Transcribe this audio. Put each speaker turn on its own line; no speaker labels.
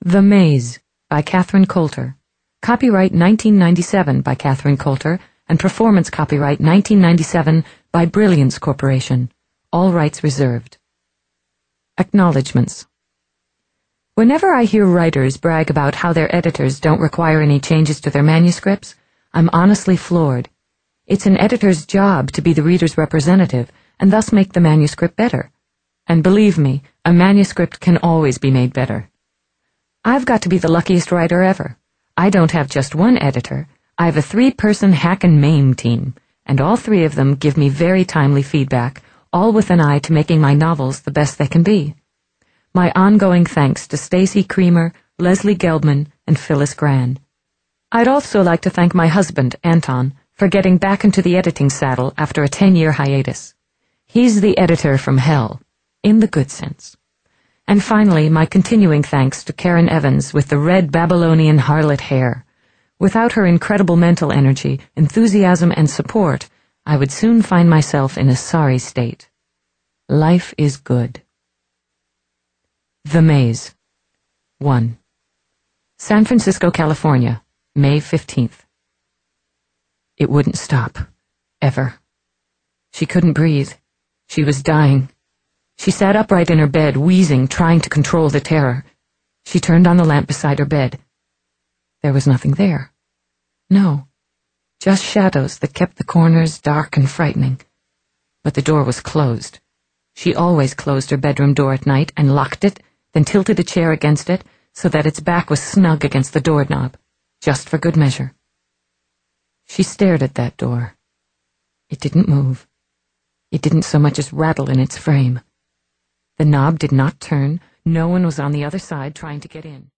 The Maze by Catherine Coulter. Copyright 1997 by Catherine Coulter and performance copyright 1997 by Brilliance Corporation. All rights reserved. Acknowledgements. Whenever I hear writers brag about how their editors don't require any changes to their manuscripts, I'm honestly floored. It's an editor's job to be the reader's representative and thus make the manuscript better. And believe me, a manuscript can always be made better. I've got to be the luckiest writer ever. I don't have just one editor. I have a 3-person hack and maim team, and all 3 of them give me very timely feedback, all with an eye to making my novels the best they can be. My ongoing thanks to Stacy Creamer, Leslie Gelbman, and Phyllis Gran. I'd also like to thank my husband, Anton, for getting back into the editing saddle after a 10-year hiatus. He's the editor from hell, in the good sense. And finally, my continuing thanks to Karen Evans with the red Babylonian harlot hair. Without her incredible mental energy, enthusiasm, and support, I would soon find myself in a sorry state. Life is good. The Maze. 1. San Francisco, California, May 15th. It wouldn't stop. Ever. She couldn't breathe. She was dying. She sat upright in her bed, wheezing, trying to control the terror. She turned on the lamp beside her bed. There was nothing there. No, just shadows that kept the corners dark and frightening. But the door was closed. She always closed her bedroom door at night and locked it, then tilted a chair against it so that its back was snug against the doorknob, just for good measure. She stared at that door. It didn't move. It didn't so much as rattle in its frame. The knob did not turn. No one was on the other side trying to get in.